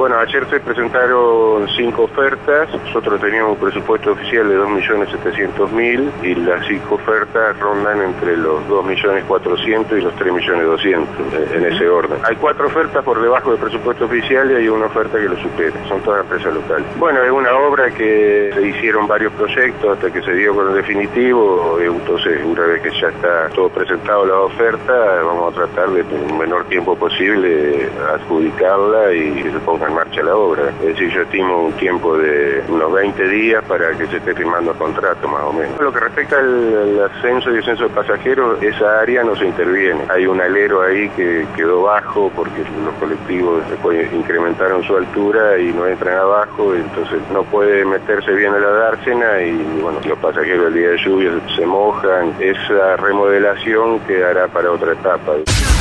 Bueno, ayer se presentaron 5 ofertas. Nosotros teníamos un presupuesto oficial de 2.700.000 y las 5 ofertas rondan entre los 2.400.000 y los 3.200.000, en ese orden. Hay 4 ofertas por debajo del presupuesto oficial y hay una oferta que lo supera. Son todas empresas locales. Bueno, es una obra que se hicieron varios proyectos hasta que se dio con el definitivo. Entonces, una vez que ya está todo presentado la oferta, vamos a tratar de, en el menor tiempo posible, adjudicarla y que se ponga en marcha la obra. Es decir, yo estimo un tiempo de unos 20 días para que se esté firmando el contrato, más o menos. Lo que respecta al ascenso y descenso de pasajeros, esa área no se interviene. Hay un alero ahí que quedó bajo porque los colectivos después incrementaron su altura y no entran abajo, entonces no puede meterse bien a la dársena y bueno, los pasajeros el día de lluvia se mojan. Esa remodelación quedará para otra etapa.